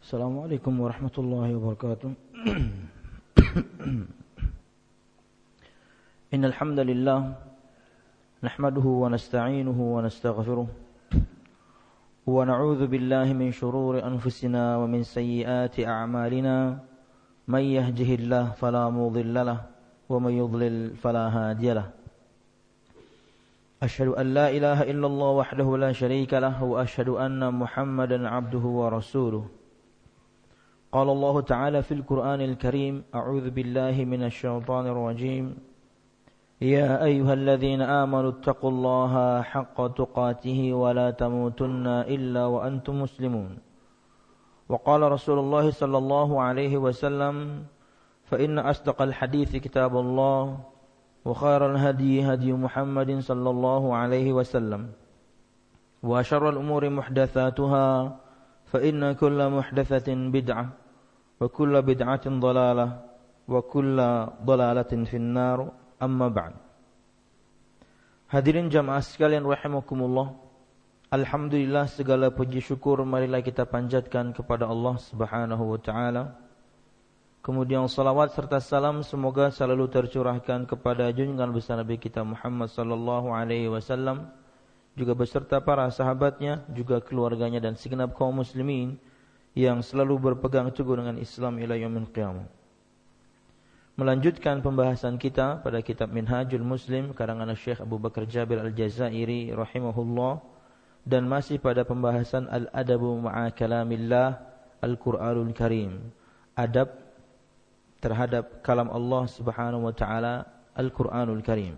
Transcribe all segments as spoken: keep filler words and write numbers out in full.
Assalamualaikum warahmatullahi wabarakatuh. Innal hamdalillah nahmaduhu wa nasta'inuhu wa nastaghfiruh wa na'udzu billahi min shururi anfusina wa min sayyiati a'malina may yahdihillahu fala mudilla lahu wa may yudlil fala hadiya lahu. Asyhadu an la ilaha illallah wahdahu la syarika lahu wa asyhadu anna Muhammadan 'abduhu wa rasuluh. قال الله تعالى في القرآن الكريم أعوذ بالله من الشيطان الرجيم يا أيها الذين آمنوا اتقوا الله حق تقاته ولا تموتن إلا وأنتم مسلمون وقال رسول الله صلى الله عليه وسلم فإن أصدق الحديث كتاب الله وخير الهدي هدي محمد صلى الله عليه وسلم وشر الأمور محدثاتها فإن كل محدثة بدعة وكل بدعة ضلالة وكل ضلالة في النار أما بعد. Hadirin jamaah sekalian rahimakumullah, alhamdulillah segala puji syukur marilah kita panjatkan kepada Allah Subhanahu wa taala. Kemudian salawat serta salam semoga selalu tercurahkan kepada junjungan besar Nabi kita Muhammad sallallahu alaihi wasallam, juga beserta para sahabatnya, juga keluarganya dan segenap kaum muslimin yang selalu berpegang teguh dengan Islam ila yaumil qiyamah. Melanjutkan pembahasan kita pada kitab Minhajul Muslim karangan Syekh Abu Bakar Jabir Al-Jazairi rahimahullah, dan masih pada pembahasan Al-Adabu ma'a kalamillah Al-Qur'anul Karim, adab terhadap kalam Allah Subhanahu wa taala Al-Qur'anul Karim.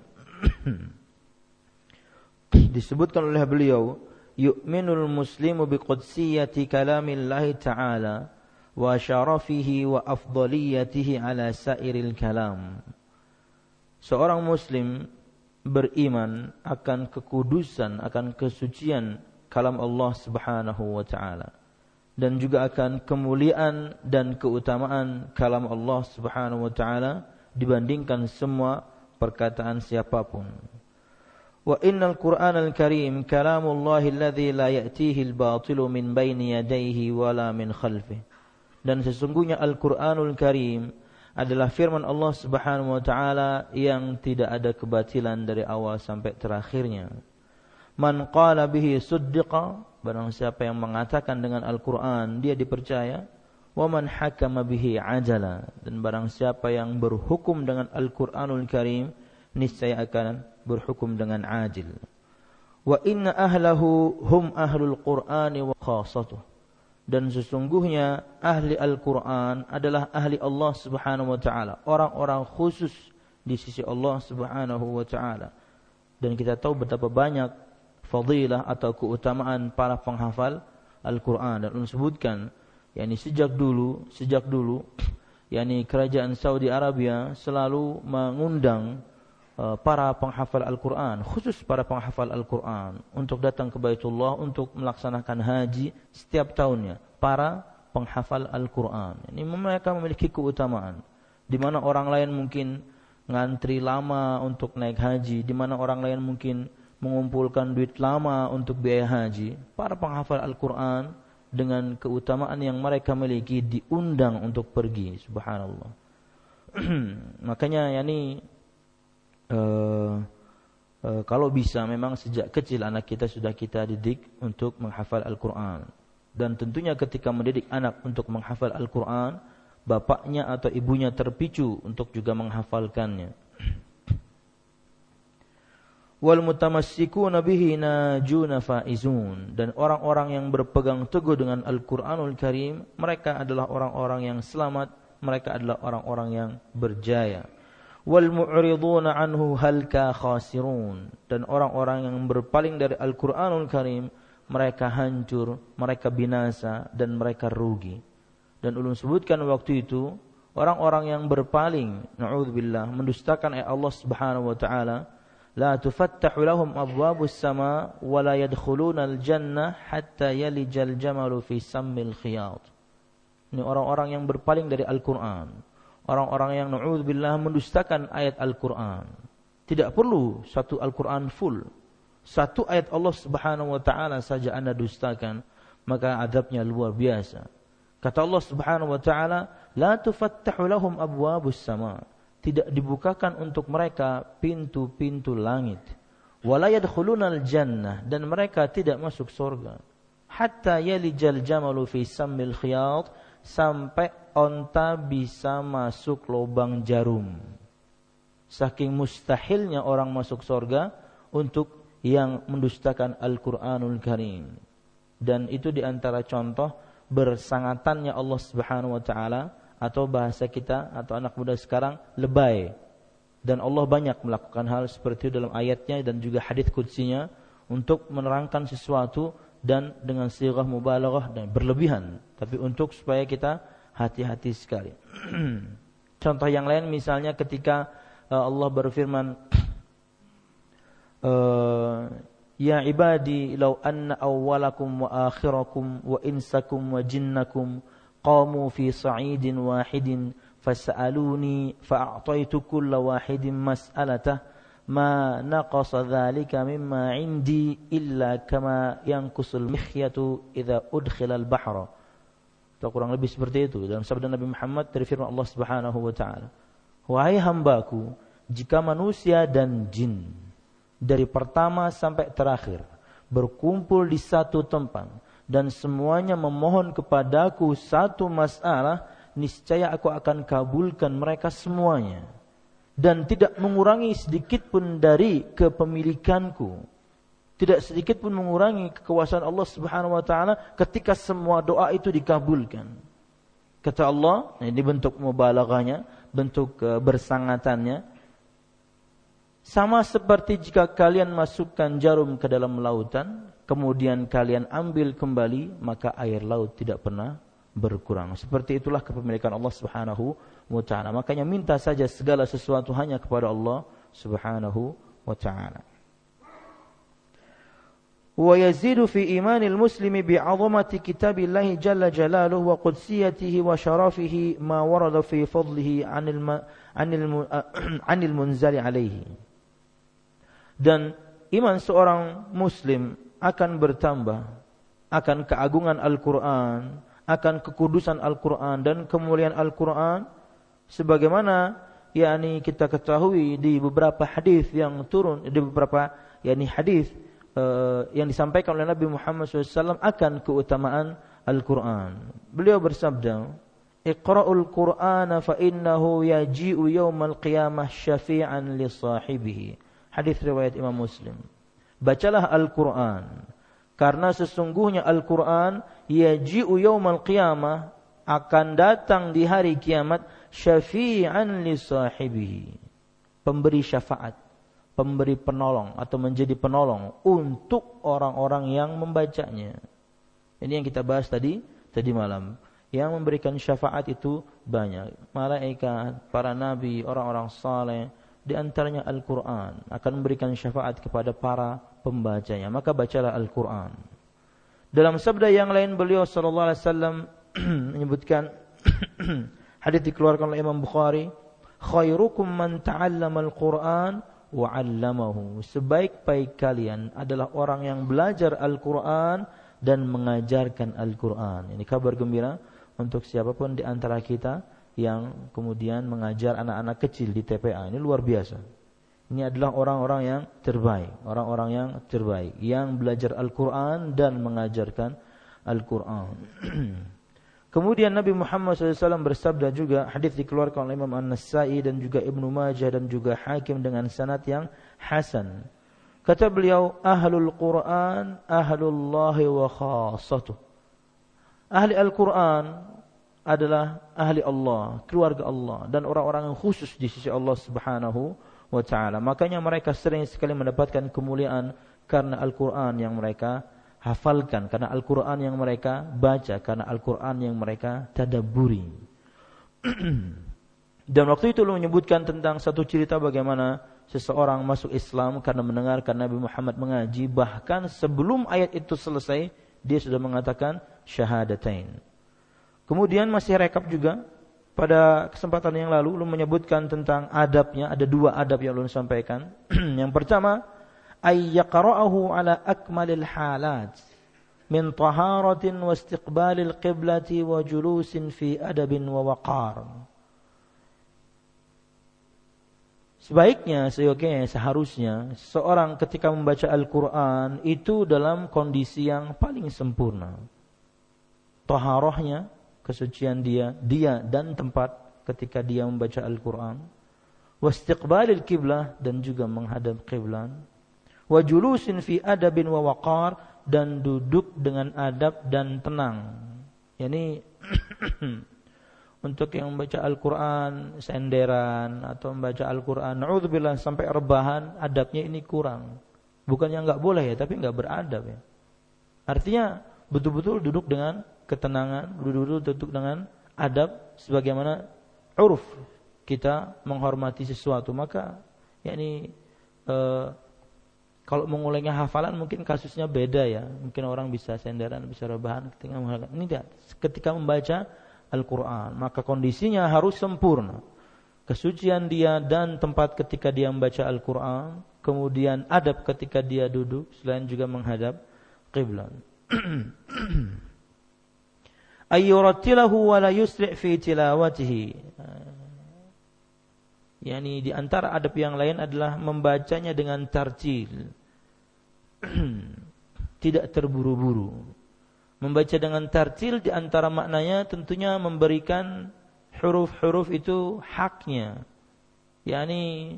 Disebutkan oleh beliau, yu'minul muslimu biqudsiyati kalamillahi ta'ala wa syarafihi wa afdaliyatihi ala sairil kalam. Seorang muslim beriman akan kekudusan, akan kesucian kalam Allah Subhanahu wa ta'ala, dan juga akan kemuliaan dan keutamaan kalam Allah Subhanahu wa ta'ala dibandingkan semua perkataan siapapun. Wa innal Qur'anal Karim kalamullahi alladzi la ya'tihi al-batilu min baini yadayhi wala min khalfihi. Dan sesungguhnya Al-Qur'anul Karim adalah firman Allah Subhanahu wa taala yang tidak ada kebatilan dari awal sampai terakhirnya. Man qala bihi suddiqa, barang siapa yang mengatakan dengan Al-Qur'an dia dipercaya. Wa man hakama bihi ajala, dan barang siapa yang berhukum dengan Al-Qur'anul Karim niscaya akan berhukum dengan adil. Wa inna ahlahu hum ahlul Qur'ani wa khassatuh, dan sesungguhnya ahli Al-Qur'an adalah ahli Allah Subhanahu wa taala, orang-orang khusus di sisi Allah Subhanahu wa taala. Dan kita tahu betapa banyak fadilah atau keutamaan para penghafal Al-Qur'an, dan disebutkan yakni sejak dulu sejak dulu yakni kerajaan Saudi Arabia selalu mengundang para penghafal Al-Quran, khusus para penghafal Al-Quran, untuk datang ke Baitullah untuk melaksanakan haji setiap tahunnya. Para penghafal Al-Quran ini mereka memiliki keutamaan, di mana orang lain mungkin ngantri lama untuk naik haji, di mana orang lain mungkin mengumpulkan duit lama untuk biaya haji. Para penghafal Al-Quran dengan keutamaan yang mereka miliki diundang untuk pergi. Subhanallah. Makanya yani Uh, uh, kalau bisa memang sejak kecil anak kita sudah kita didik untuk menghafal Al-Quran. Dan tentunya ketika mendidik anak untuk menghafal Al-Quran, bapaknya atau ibunya terpicu untuk juga menghafalkannya. Wal mutamassikuna bihi najuna faizun, dan orang-orang yang berpegang teguh dengan Al-Quranul Karim, mereka adalah orang-orang yang selamat, mereka adalah orang-orang yang berjaya. Wal mu'riduna anhu halka khasirun, dan orang-orang yang berpaling dari Al-Qur'anul Karim mereka hancur, mereka binasa dan mereka rugi. Dan ulun sebutkan waktu itu orang-orang yang berpaling, na'udzubillah, mendustakan ayat Allah Subhanahu wa taala, la tufattahu lahum abwabus sama wa la yadkhuluna al-jannah hatta yalijal jamalu fi sammil khiyat. Ini orang-orang yang berpaling dari Al-Qur'an. Orang-orang yang na'udzubillah mendustakan ayat Al-Quran. Tidak perlu satu Al-Quran full. Satu ayat Allah Subhanahu wa ta'ala saja anda dustakan, maka adabnya luar biasa. Kata Allah Subhanahu wa taala, la tufattahu lahum abwabus sama. Tidak dibukakan untuk mereka pintu-pintu langit. Wala yadkhulunal jannah, dan mereka tidak masuk surga. Hatta yalijal jamalu fi sammil khiyat, sampai onta bisa masuk lubang jarum. Saking mustahilnya orang masuk surga untuk yang mendustakan Al-Qur'anul Karim. Dan itu diantara contoh bersangatannya Allah Subhanahu wa taala, atau bahasa kita atau anak muda sekarang, lebay. Dan Allah banyak melakukan hal seperti itu dalam ayatnya dan juga hadits qudsinya untuk menerangkan sesuatu dan dengan sighah mubalaghah dan berlebihan, tapi untuk supaya kita hati-hati sekali. Contoh yang lain misalnya ketika uh, Allah berfirman, uh, ya ibadi law anna awwalakum wa akhirakum wa insakum wa jinnakum qamu fi sa'idin wahidin fas'aluni fa'a'taitu kulla wahidin mas'alatah ma naqasa dhalika mimma 'indi illa kama yanqusul mikhyatu idza udkhila al-bahra. Atau kurang lebih seperti itu dalam sabda Nabi Muhammad dari firman Allah Subhanahu wa taala, wahai hambaku, jika manusia dan jin dari pertama sampai terakhir berkumpul di satu tempat dan semuanya memohon kepadaku satu masalah, niscaya aku akan kabulkan mereka semuanya dan tidak mengurangi sedikit pun dari kepemilikanku, tidak sedikit pun mengurangi kekuasaan Allah Subhanahu wa taala ketika semua doa itu dikabulkan. Kata Allah, ini bentuk mubalaghahnya, bentuk bersangatannya, sama seperti jika kalian masukkan jarum ke dalam lautan, kemudian kalian ambil kembali, maka air laut tidak pernah berkurang. Seperti itulah kepemilikan Allah Subhanahu wa taala. Makanya minta saja segala sesuatu hanya kepada Allah Subhanahu wa taala. Wa yazidu fi imanil muslimi bi'azamati kitabillahi jalla jalaluhu wa qudsiyatihi wa syarafihi ma warada fi fadlihi 'anil 'anil 'anil munzali alaihi. Dan iman seorang muslim akan bertambah akan keagungan Al-Quran, akan kekudusan Al-Quran dan kemuliaan Al-Quran, sebagaimana yakni kita ketahui di beberapa hadis yang turun, di beberapa yakni hadis uh, yang disampaikan oleh Nabi Muhammad shallallahu alaihi wasallam akan keutamaan Al-Quran. Beliau bersabda, Iqra'ul Qur'ana fa innahu yaji'u yawmal qiyamah syafi'an li sahibihi. Hadis riwayat Imam Muslim. Bacalah Al-Quran, karena sesungguhnya Al-Quran yaji'u yaumal qiyamah, akan datang di hari kiamat, syafi'an li sahibihi, pemberi syafaat, pemberi penolong atau menjadi penolong untuk orang-orang yang membacanya. Ini yang kita bahas tadi tadi malam. Yang memberikan syafaat itu banyak, malaikat, para nabi, orang-orang saleh. Di antaranya Al-Quran akan memberikan syafaat kepada para pembacanya. Maka bacalah Al-Quran. Dalam sabda yang lain beliau sallallahu alaihi wasallam menyebutkan hadis dikeluarkan oleh Imam Bukhari, khairukum man ta'allama al-Quran wa 'allamahu. Sebaik-baik kalian adalah orang yang belajar Al-Quran dan mengajarkan Al-Quran. Ini kabar gembira untuk siapapun di antara kita yang kemudian mengajar anak-anak kecil di T P A. Ini luar biasa. Ini adalah orang-orang yang terbaik, orang-orang yang terbaik yang belajar Al-Quran dan mengajarkan Al-Quran. Kemudian Nabi Muhammad shallallahu alaihi wasallam bersabda juga, hadis dikeluarkan oleh Imam An-Nasa'i dan juga Ibnu Majah dan juga Hakim dengan sanad yang hasan. Kata beliau, ahlul Quran ahlullahi wa khassatuh. Ahli Al-Quran adalah ahli Allah, keluarga Allah, dan orang-orang yang khusus di sisi Allah Subhanahu wa ta'ala. Makanya mereka sering sekali mendapatkan kemuliaan karena Al-Quran yang mereka hafalkan, karena Al-Quran yang mereka baca, karena Al-Quran yang mereka tadabburi. Dan waktu itu lu menyebutkan tentang satu cerita bagaimana seseorang masuk Islam karena mendengarkan Nabi Muhammad mengaji, bahkan sebelum ayat itu selesai dia sudah mengatakan syahadatain. Kemudian masih rekap juga pada kesempatan yang lalu lu menyebutkan tentang adabnya, ada dua adab yang lu sampaikan. Yang pertama, ay yaqra'ahu ala akmalil halat. min taharatin wa istiqbalil qiblati wa julusin fi adabin wa waqar. Sebaiknya, seyogianya, seharusnya seorang ketika membaca Al-Quran itu dalam kondisi yang paling sempurna. Taharahnya, kesucian dia, dia dan tempat ketika dia membaca Al-Quran. Wastiqbalil qiblah, dan juga menghadap qiblat. Wa julusin fi adabin wa waqar, dan duduk dengan adab dan tenang. Yani untuk yang membaca Al-Quran senderan atau membaca Al-Quran na'udzubillah sampai rebahan, adabnya ini kurang. Bukannya enggak boleh ya, tapi enggak beradab ya. Artinya betul-betul duduk dengan ketenangan, betul-betul duduk dengan adab sebagaimana uruf kita menghormati sesuatu. Maka yakni eh, kalau mengulangi hafalan mungkin kasusnya beda ya. Mungkin orang bisa senderan, bisa rebahan ketika menghafalkan. Ini tidak. Ketika membaca Al-Quran, maka kondisinya harus sempurna. Kesucian dia dan tempat ketika dia membaca Al-Quran, kemudian adab ketika dia duduk, selain juga menghadap qiblat. Ayyurattilahu wa la yusri' fi tilawatihi. Yani di antara adab yang lain adalah membacanya dengan tartil. Tidak terburu-buru. Membaca dengan tartil di antara maknanya tentunya memberikan huruf-huruf itu haknya. Yani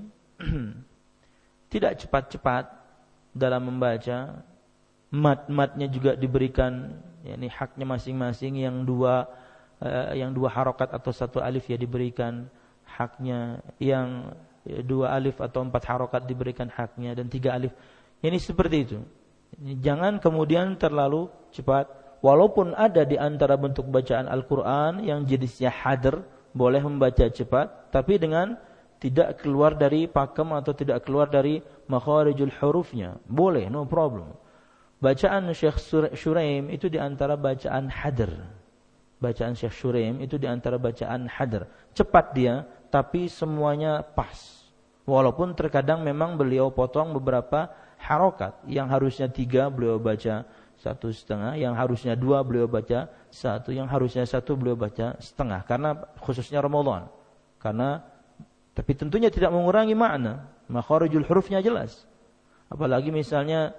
tidak cepat-cepat dalam membaca. Mat-matnya juga diberikan yani haknya masing-masing. Yang dua uh, yang dua harokat atau satu alif ya diberikan haknya. Yang dua alif atau empat harokat diberikan haknya. Dan tiga alif. Yani seperti itu. Jangan kemudian terlalu cepat. Walaupun ada di antara bentuk bacaan Al-Quran yang jenisnya hadr, boleh membaca cepat, tapi dengan tidak keluar dari pakem atau tidak keluar dari makharijul hurufnya. Boleh, no problem. Bacaan Syekh Shuraim itu di antara bacaan hadr. Bacaan Syekh Shuraim itu di antara bacaan hadr. Cepat dia, tapi semuanya pas. Walaupun terkadang memang beliau potong beberapa harokat. Yang harusnya tiga beliau baca satu setengah, yang harusnya dua beliau baca satu, yang harusnya satu beliau baca setengah. Karena khususnya Ramadan. Karena, tapi tentunya tidak mengurangi makna. Makharijul hurufnya jelas. Apalagi misalnya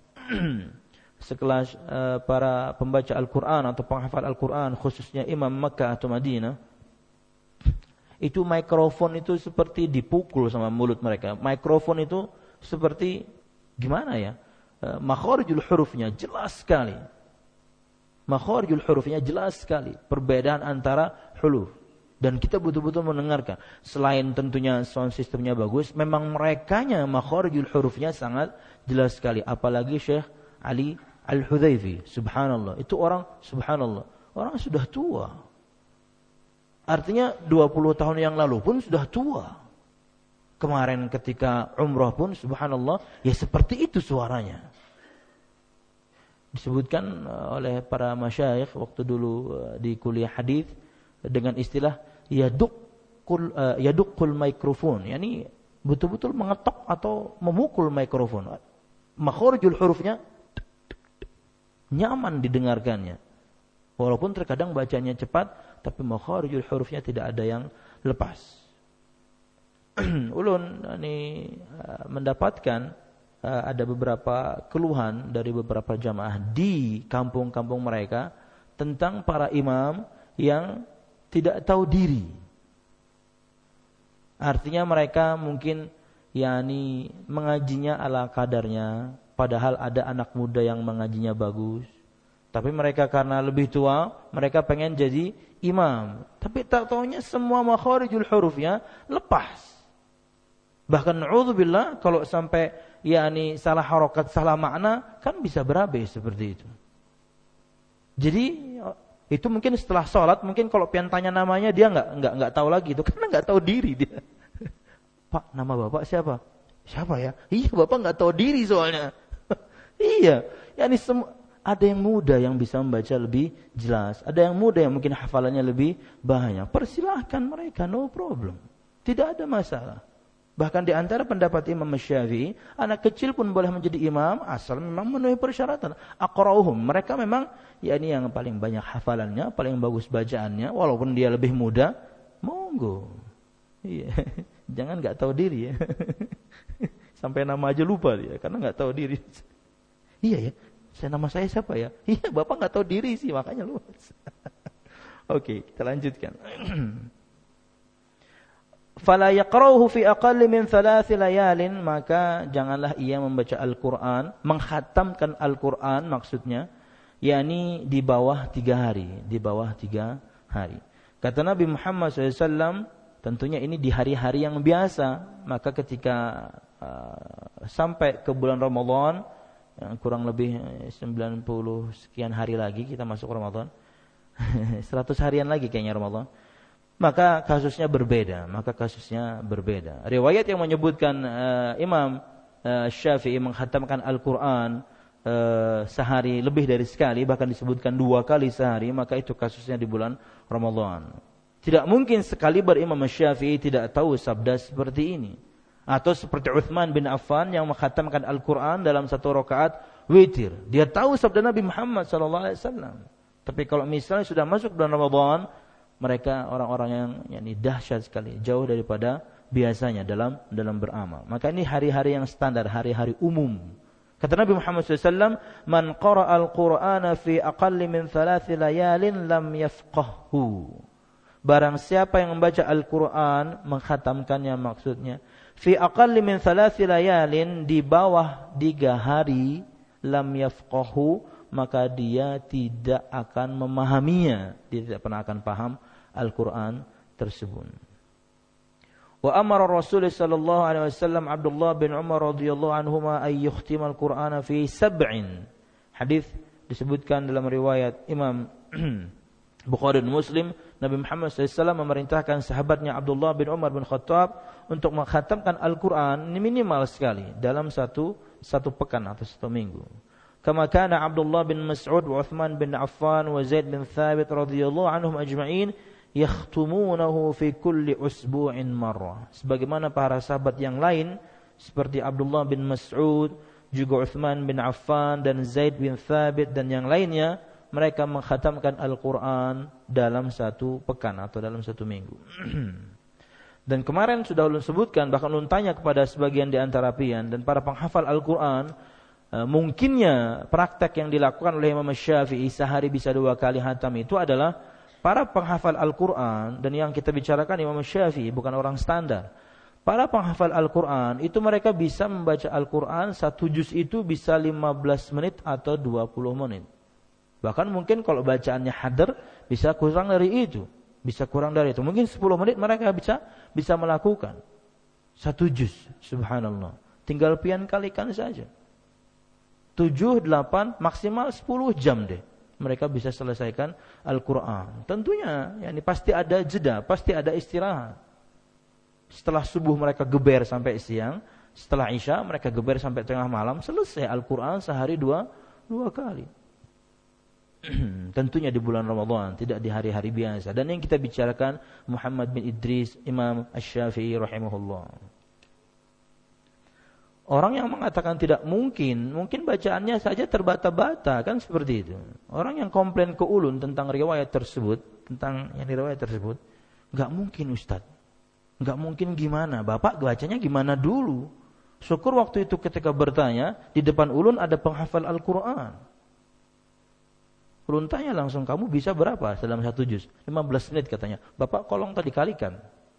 sekelas uh, para pembaca Al-Quran atau penghafal Al-Quran, khususnya Imam Makkah atau Madinah, itu mikrofon itu seperti dipukul sama mulut mereka. Mikrofon itu seperti gimana ya? Makharijul hurufnya jelas sekali. Makharijul hurufnya jelas sekali. Perbedaan antara huruf. Dan kita betul-betul mendengarkan. Selain tentunya sound systemnya bagus, memang merekanya makharijul hurufnya sangat jelas sekali. Apalagi Syekh Ali Al-Hudhaifi. Subhanallah. Itu orang, subhanallah. Orang sudah tua. Artinya dua puluh tahun yang lalu pun sudah tua. Kemarin ketika umrah pun subhanallah, ya seperti itu suaranya. Disebutkan oleh para masyayikh waktu dulu di kuliah hadis dengan istilah yadukul uh, yadukul mikrofon, yakni betul-betul mengetok atau memukul mikrofon. Makharijul hurufnya nyaman didengarkannya. Walaupun terkadang bacanya cepat, tapi makharijul hurufnya tidak ada yang lepas. Ulun ini uh, mendapatkan uh, ada beberapa keluhan dari beberapa jamaah di kampung-kampung mereka tentang para imam yang tidak tahu diri. Artinya mereka mungkin yakni mengajinya ala kadarnya, padahal ada anak muda yang mengajinya bagus. Tapi mereka karena lebih tua, mereka pengen jadi imam. Tapi tak taunya semua makharijul hurufnya lepas. Bahkan na'udzubillah kalau sampai yakni salah harokat, salah makna, kan bisa berabe seperti itu. Jadi itu mungkin setelah sholat, mungkin kalau pian tanya namanya dia nggak nggak nggak tahu lagi itu karena nggak tahu diri dia. Pak, nama bapak siapa? Siapa ya? Iya, bapak nggak tahu diri soalnya. Iya, yakni semua. Ada yang muda yang bisa membaca lebih jelas, ada yang muda yang mungkin hafalannya lebih banyak. Persilahkan mereka, no problem. Tidak ada masalah. Bahkan di antara pendapat Imam Syafi'i, anak kecil pun boleh menjadi imam asal memang memenuhi persyaratan. Aqra'uhum, mereka memang ya ini yang paling banyak hafalannya, paling bagus bacaannya, walaupun dia lebih muda, monggo. Iya. Jangan enggak tahu diri ya. Sampai nama aja lupa dia karena enggak tahu diri. Iya ya. Saya nama saya siapa ya? Iya, Bapak enggak tahu diri sih, makanya lupa. Oke, kita lanjutkan. Fala yaqra'uhu fi aqalli min thalathi layalin, maka janganlah ia membaca Al-Qur'an, menghatamkan Al-Qur'an maksudnya, yakni di bawah tiga hari, di bawah tiga hari. Kata Nabi Muhammad shallallahu alaihi wasallam, tentunya ini di hari-hari yang biasa, maka ketika uh, sampai ke bulan Ramadan, yang kurang lebih sembilan puluh sekian hari lagi kita masuk Ramadan, seratus harian lagi kayaknya Ramadan, maka kasusnya berbeda, maka kasusnya berbeda. Riwayat yang menyebutkan uh, Imam uh, Syafi'i menghatamkan Al-Qur'an uh, sehari lebih dari sekali, bahkan disebutkan dua kali sehari, maka itu kasusnya di bulan Ramadan. Tidak mungkin sekali berimam Syafi'i tidak tahu sabda seperti ini. Atau seperti Uthman bin Affan yang menghatamkan Al-Qur'an dalam satu rakaat witir. Dia tahu sabda Nabi Muhammad sallallahu alaihi wasallam. Tapi kalau misalnya sudah masuk bulan Ramadan, mereka orang-orang yang yakni dahsyat sekali, jauh daripada biasanya dalam dalam beramal. Maka ini hari-hari yang standar, hari-hari umum. Kata Nabi Muhammad sallallahu alaihi wasallam, "Man qara'a al-Qur'ana fi aqalli min thalathi layalin lam yafqahhu." Barang siapa yang membaca Al-Qur'an, mengkhatamkannya maksudnya, fi aqalli min thalathi layalin, di bawah tiga hari, lam yafqahu, maka dia tidak akan memahaminya, dia tidak pernah akan paham Al-Qur'an tersebut. Wa amara Rasul sallallahu alaihi wasallam Abdullah bin Umar radhiyallahu anhuma ay yukhtima al-Qur'ana fi sab'in. Hadis disebutkan dalam riwayat Imam Bukhari dan Muslim, Nabi Muhammad sallallahu alaihi wasallam memerintahkan sahabatnya Abdullah bin Umar bin Khattab untuk mengkhatamkan Al-Qur'an minimal sekali dalam satu satu pekan atau satu minggu. Kama kana Abdullah bin Mas'ud wa Uthman bin Affan wa Zaid bin Thabit radhiyallahu anhum ajma'in yakhtumunahu fi kulli usbu'in marrah. Sebagaimana para sahabat yang lain seperti Abdullah bin Mas'ud, juga Uthman bin Affan dan Zaid bin Thabit dan yang lainnya, mereka mengkhatamkan Al-Qur'an dalam satu pekan atau dalam satu minggu. Dan kemarin sudah ulun sebutkan, bahkan ulun tanya kepada sebagian di antara pian dan para penghafal Al-Qur'an, mungkinnya praktek yang dilakukan oleh Imam Syafi'i sehari bisa dua kali hatam itu adalah para penghafal Al-Qur'an, dan yang kita bicarakan Imam Syafi'i bukan orang standar. Para penghafal Al-Qur'an itu mereka bisa membaca Al-Qur'an satu juz itu bisa lima belas menit atau dua puluh menit. Bahkan mungkin kalau bacaannya hadar bisa kurang dari itu, bisa kurang dari itu. Mungkin sepuluh menit mereka bisa bisa melakukan satu juz. Subhanallah. Tinggal pian kalikan saja. tujuh, delapan, maksimal sepuluh jam deh. Mereka bisa selesaikan Al-Qur'an. Tentunya, ya, ini pasti ada jeda, pasti ada istirahat. Setelah subuh mereka geber sampai siang, setelah isya mereka geber sampai tengah malam, selesai Al-Qur'an sehari dua, dua kali. Tentunya di bulan Ramadan, tidak di hari-hari biasa. Dan yang kita bicarakan Muhammad bin Idris, Imam Asy-Syafi'i rahimahullah. Orang yang mengatakan tidak mungkin, mungkin bacaannya saja terbata-bata, kan seperti itu. Orang yang komplain ke ulun tentang riwayat tersebut, tentang yang riwayat tersebut, enggak mungkin Ustaz. Enggak mungkin gimana? Bapak bacanya gimana dulu? Syukur waktu itu ketika bertanya, di depan ulun ada penghafal Al-Qur'an. Ulun tanya langsung, kamu bisa berapa dalam satu juz? lima belas menit katanya. Bapak kolong tadi kalikan.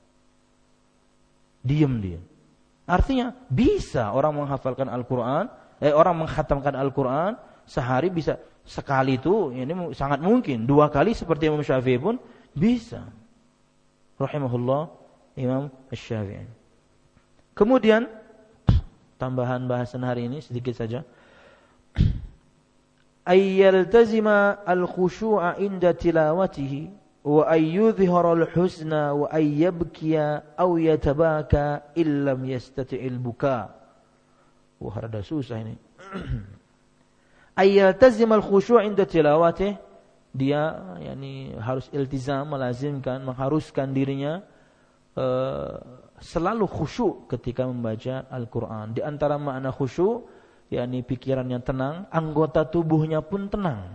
Diam dia. Artinya bisa orang menghafalkan Al-Qur'an, eh, orang menghatamkan Al-Qur'an sehari bisa sekali itu, ini sangat mungkin. Dua kali seperti Imam Syafi'i pun bisa. Rahimahullah Imam Asy-Syafi'i. Kemudian tambahan bahasan hari ini sedikit saja. Ayyaltazima al-khushu'a inda tilawatihi wa ayyudhhira al-huzna wa ayyabkiya aw yatabaka illam yastati'il buka. Wah, rada susah ini. Ayyaltazima al-khushu' inda tilawatihi, dia yakni harus iltizam, melazimkan, mengharuskan dirinya uh, selalu khusyuk ketika membaca Al-Quran. Di antara makna khusyuk, yakni pikirannya tenang, anggota tubuhnya pun tenang.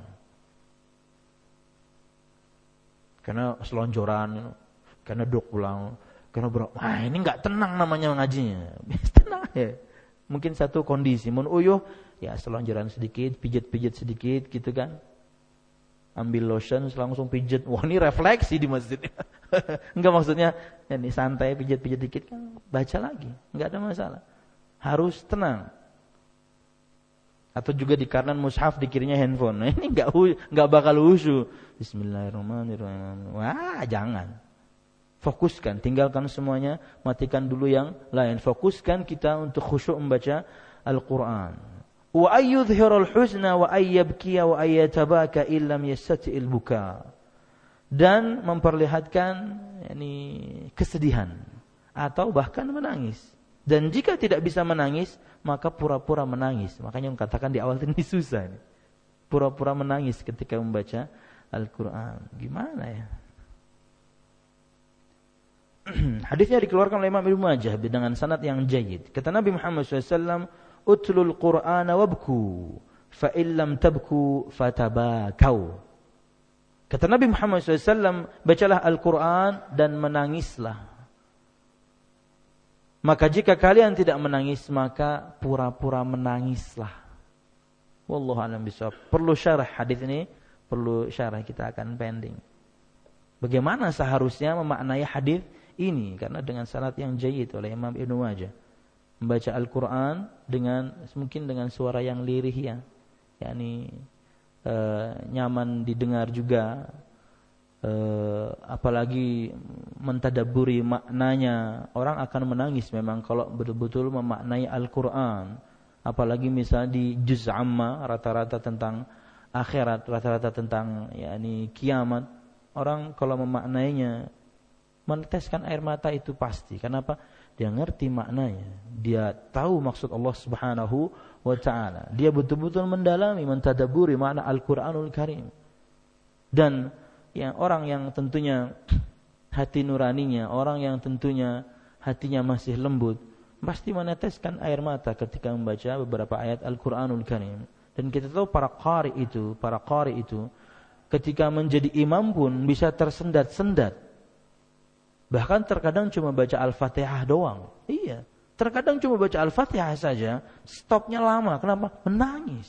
Karena selonjoran, karena duduk pulang, karena ber- wah ini nggak tenang namanya ngajinya. Tenang ya. Mungkin satu kondisi, mun uyuh, ya selonjoran sedikit, pijit-pijit sedikit gitu kan. Ambil lotion langsung pijit. Wah ini refleksi di masjid. Enggak maksudnya ini santai pijit-pijit dikit kan baca lagi, enggak ada masalah. Harus tenang. Atau juga di kanan mushaf di kirinya handphone. Nah, ini enggak enggak bakal khusyuk. Bismillahirrahmanirrahim. Wah, jangan. Fokuskan, tinggalkan semuanya, matikan dulu yang lain. Fokuskan kita untuk khusyuk membaca Al-Qur'an. Wa ayyudhhirul huzna wa ayyabkiya wa ayyatabaka illam yastati'il buka. Dan memperlihatkan yani kesedihan atau bahkan menangis. Dan jika tidak bisa menangis, maka pura-pura menangis. Makanya yang katakan di awal ini susah ini. Pura-pura menangis ketika membaca Al-Qur'an. Gimana ya? Hadisnya dikeluarkan oleh Imam Ibnu Majah dengan sanad yang jayyid. Kata Nabi Muhammad shallallahu alaihi wasallam, utlul Qur'ana wabku fa illam tabku fatabakau. Kata Nabi Muhammad shallallahu alaihi wasallam, bacalah Al-Qur'an dan menangislah. Maka jika kalian tidak menangis, maka pura-pura menangislah. Wallahu a'lam bishawab. Perlu syarah hadis ini, perlu syarah, kita akan pending. Bagaimana seharusnya memaknai hadis ini, karena dengan sanad yang jayyid oleh Imam Ibnu Majah. Membaca Al-Quran dengan mungkin dengan suara yang lirih ya, yakni e, nyaman didengar juga, e, apalagi mentadabburi maknanya. Orang akan menangis memang kalau betul-betul memaknai Al-Quran. Apalagi misalnya di juz amma rata-rata tentang akhirat, rata-rata tentang yakni kiamat. Orang kalau memaknainya meneteskan air mata itu pasti. Kenapa? Dia ngerti maknanya. Dia tahu maksud Allah Subhanahu wa ta'ala. Dia betul-betul mendalami, mentadaburi makna Al-Quranul Karim. Dan yang orang yang tentunya hati nuraninya, orang yang tentunya hatinya masih lembut, pasti meneteskan air mata ketika membaca beberapa ayat Al-Quranul Karim. Dan kita tahu para qari itu, para qari itu ketika menjadi imam pun bisa tersendat-sendat. Bahkan terkadang cuma baca Al-Fatihah doang. Iya, terkadang cuma baca Al-Fatihah saja, stopnya lama. Kenapa? Menangis.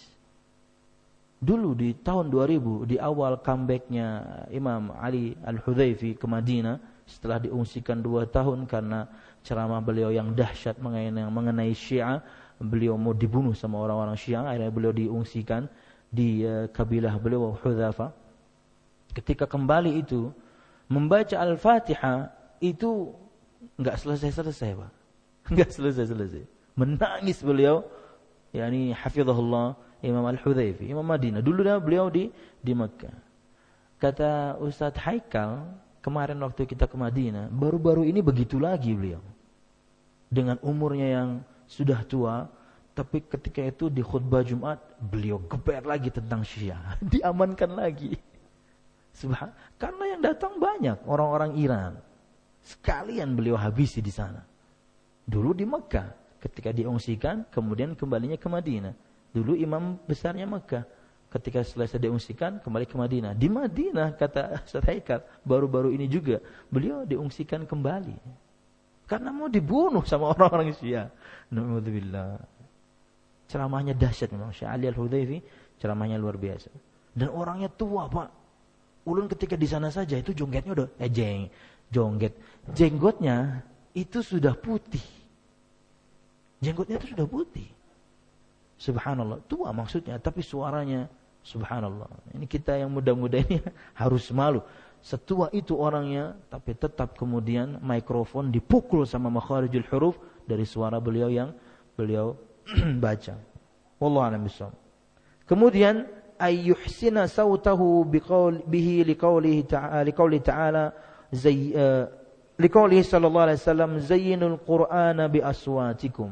Dulu di tahun dua ribu, di awal comebacknya Imam Ali Al-Hudhaifi ke Madinah, setelah diungsikan dua tahun karena ceramah beliau yang dahsyat mengenai, mengenai Syiah, beliau mau dibunuh sama orang-orang Syiah, akhirnya beliau diungsikan di uh, kabilah beliau Hudzaifah. Ketika kembali itu membaca Al-Fatihah itu enggak selesai-selesai, Pak. Enggak selesai-selesai. Menangis beliau, yakni hafizahullah Imam Al-Hudhaifi, Imam Madinah. Dulu dah beliau di di Mekah. Kata Ustaz Haikal, kemarin waktu kita ke Madinah, baru-baru ini begitu lagi beliau. Dengan umurnya yang sudah tua, tapi ketika itu di khutbah Jumat, beliau geber lagi tentang Syiah. Diamankan lagi. Subhan, karena yang datang banyak orang-orang Iran. Sekalian beliau habisi di sana. Dulu di Mekah, ketika diungsikan, kemudian kembalinya ke Madinah. Dulu imam besarnya Mekah. Ketika selesai diungsikan, kembali ke Madinah. Di Madinah, kata Ustaz Haikal, baru-baru ini juga, beliau diungsikan kembali. Karena mau dibunuh sama orang-orang Syiah. Na'udzubillah. Ceramahnya dahsyat memang. Syekh Ali Al-Hudhaifi, ceramahnya luar biasa. Dan orangnya tua, Pak. Ulun ketika di sana saja, itu jonggetnya udah, eh jeng, jongget. Jenggotnya itu sudah putih. Jenggotnya itu sudah putih. Subhanallah, tua maksudnya, tapi suaranya subhanallah. Ini kita yang muda-muda ini harus malu. Setua itu orangnya, tapi tetap kemudian mikrofon dipukul sama makharijul huruf dari suara beliau yang beliau baca. Wallahu a'lam bishawab. Kemudian ayyuhsina sautahu biqaul bihi liqaulihi ta'ala liqauli ta'ala zay uh, liqaulihi sallallahu alaihi wasallam zayyinul qur'ana bi aswatikum.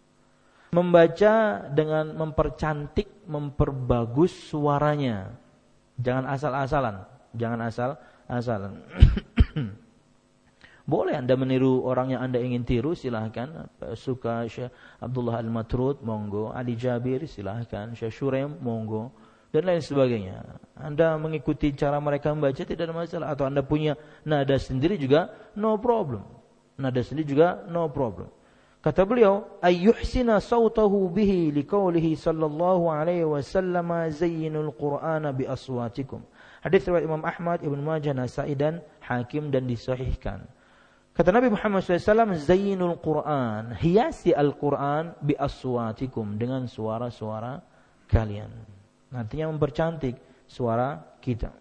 Membaca dengan mempercantik, memperbagus suaranya. Jangan asal-asalan, jangan asal-asalan. Boleh Anda meniru orang yang Anda ingin tiru, silahkan. Suka Syekh Abdullah Al-Matrud, monggo. Ali Jabir, silahkan. Syekh Shuraim, monggo. Dan lain sebagainya. Anda mengikuti cara mereka membaca, tidak ada masalah. Atau Anda punya nada sendiri juga, no problem. Nada sendiri juga, no problem. Kata beliau, ayyuhsina sautahu bihi liqaulihi sallallahu alaihi wasallam zayyinul Qur'ana bi aswatikum. Hadis riwayat Imam Ahmad, Ibnu Majah, Nasa'i dan Hakim dan disahihkan. Kata Nabi Muhammad shallallahu alaihi wasallam, zayyinul Qur'an, hiasi Al-Qur'an bi aswatikum, dengan suara-suara kalian. Artinya mempercantik suara kita.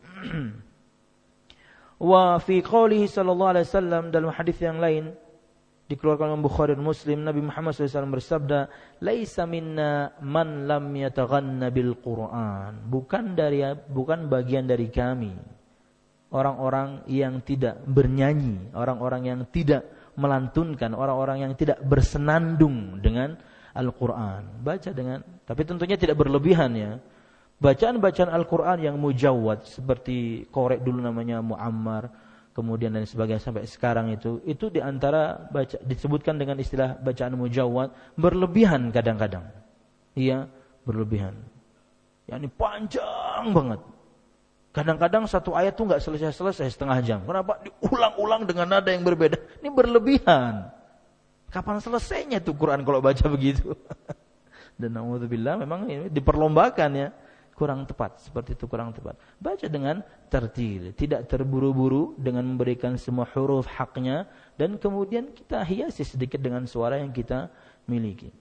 Wa fi qaulihi sallallahu alaihi wasallam, dalam hadis yang lain dikeluarkan oleh Bukhari dan Muslim, Nabi Muhammad shallallahu alaihi wasallam bersabda, laisa minna man lam yataghanna bil Qur'an, bukan dari bukan bagian dari kami orang-orang yang tidak bernyanyi, orang-orang yang tidak melantunkan, orang-orang yang tidak bersenandung dengan Al-Qur'an. Baca dengan, tapi tentunya tidak berlebihan ya. Bacaan-bacaan Al-Qur'an yang mujawwad, seperti korek dulu namanya mu'ammar, kemudian dan sebagainya sampai sekarang itu, itu diantara baca, disebutkan dengan istilah bacaan mujawwad, berlebihan kadang-kadang. Iya, berlebihan. Yani panjang banget. Kadang-kadang satu ayat tuh nggak selesai-selesai setengah jam. Kenapa? Diulang-ulang dengan nada yang berbeda. Ini berlebihan. Kapan selesainya tuh Quran kalau baca begitu? Dan na'udzubillah, memang ini diperlombakan ya. Kurang tepat, seperti itu kurang tepat. Baca dengan tertil, tidak terburu-buru dengan memberikan semua huruf haknya, dan kemudian kita hiasi sedikit dengan suara yang kita miliki.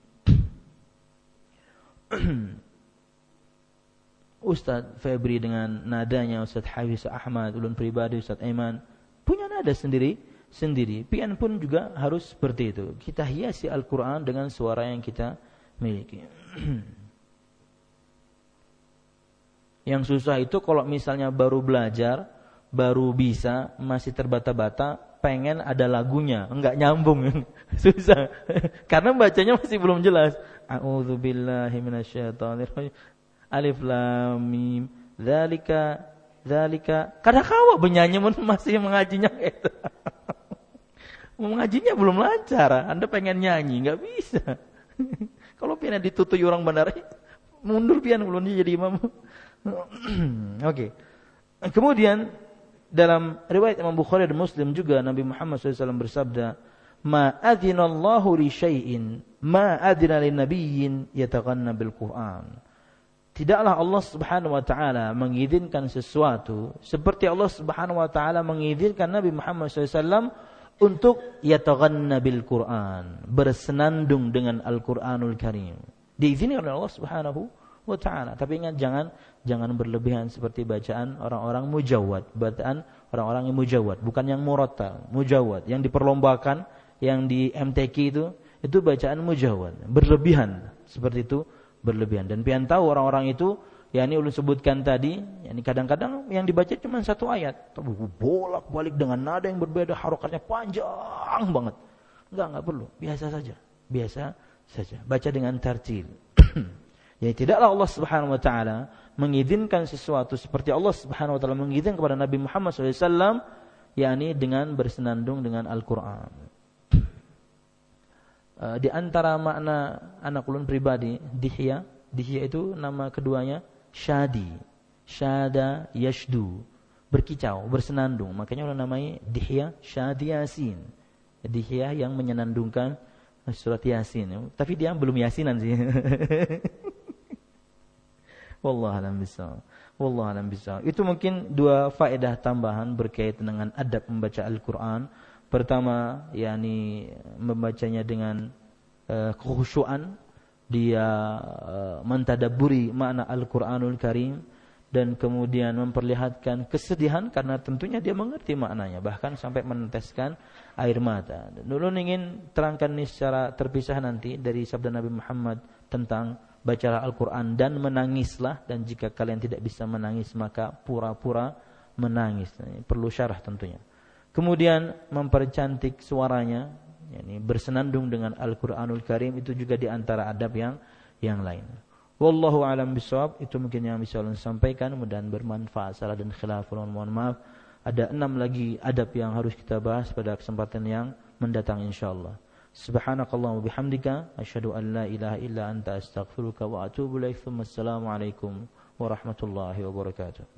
Ustadz Febri dengan nadanya, Ustadz Hafiz Ahmad, ulun pribadi Ustadz Aiman, punya nada sendiri sendiri. Pian pun juga harus seperti itu. Kita hiasi Al-Quran dengan suara yang kita miliki. Yang susah itu kalau misalnya baru belajar, baru bisa, masih terbata-bata, pengen ada lagunya, enggak nyambung. Susah. Karena bacanya masih belum jelas. A'udzubillahi minasyaitonirrajim. Alif lam mim. Dzalika dzalika. Kadang-kadang penyanyi masih mengajinya gitu. Mengajinya belum lancar. Anda pengen nyanyi, enggak bisa. Kalau pian ditutui orang bandar, mundur pian belum jadi imam. Oke. Okay. Kemudian dalam riwayat Imam Bukhari dan Muslim juga Nabi Muhammad shallallahu alaihi wasallam bersabda, "Ma adzinallahu li syai'in ma adzina lin nabiyyin yataghanna bil Qur'an." Tidaklah Allah Subhanahu wa taala mengizinkan sesuatu seperti Allah Subhanahu wa taala mengizinkan Nabi Muhammad shallallahu alaihi wasallam untuk yataghanna bil Qur'an, bersenandung dengan Al-Qur'anul Karim. Diizinkan oleh Allah Subhanahu wa taala. Tapi ingat, jangan jangan berlebihan seperti bacaan orang-orang mujawwad, bacaan orang-orang yang mujawwad, bukan yang murattal, mujawwad yang diperlombakan, yang di M T Q itu, itu bacaan mujawwad, berlebihan seperti itu, berlebihan. Dan pian tahu orang-orang itu, yakni ulun sebutkan tadi, yakni kadang-kadang yang dibaca cuma satu ayat, tapi bolak-balik dengan nada yang berbeda, harokatnya panjang banget. Enggak, enggak perlu, biasa saja, biasa saja. Baca dengan tartil. Ya, tidaklah Allah Subhanahu wa taala mengizinkan sesuatu seperti Allah Subhanahu wa taala mengizinkan kepada Nabi Muhammad shallallahu alaihi wasallam, yakni dengan bersenandung dengan Al-Qur'an. Uh, di antara makna anak ulun pribadi, dihya, dihya itu nama keduanya syadi, syada yashdu, berkicau, bersenandung. Makanya ulun namai dihya syadi yasin, dihya yang menyenandungkan surat Yasin. Tapi dia belum yasinan sih. Wallahu a'lam bishawab. Wallahu a'lam bishawab. Itu mungkin dua faedah tambahan berkaitan dengan adab membaca Al-Qur'an. Pertama, yakni membacanya dengan uh, kekhusyuan, dia uh, mentadabburi makna Al-Qur'anul Karim, dan kemudian memperlihatkan kesedihan karena tentunya dia mengerti maknanya, bahkan sampai meneteskan air mata. Dan dulu ingin terangkan ini secara terpisah nanti dari sabda Nabi Muhammad tentang bacalah Al-Quran dan menangislah, dan jika kalian tidak bisa menangis maka pura-pura menangis. Ini perlu syarah tentunya. Kemudian mempercantik suaranya, yakni bersenandung dengan Al-Quranul Karim, itu juga di antara adab yang yang lain. Wallahu a'lam bishawab. Itu mungkin yang bisa saya sampaikan, mudah-mudahan bermanfaat. Salah dan khilaf mohon maaf. ada enam lagi adab yang harus kita bahas pada kesempatan yang mendatang insyaallah. Subhanakallahumma bihamdika asyhadu an la ilaha illa anta astaghfiruka wa atubu ilaik. Assalamualaikum warahmatullahi wabarakatuh.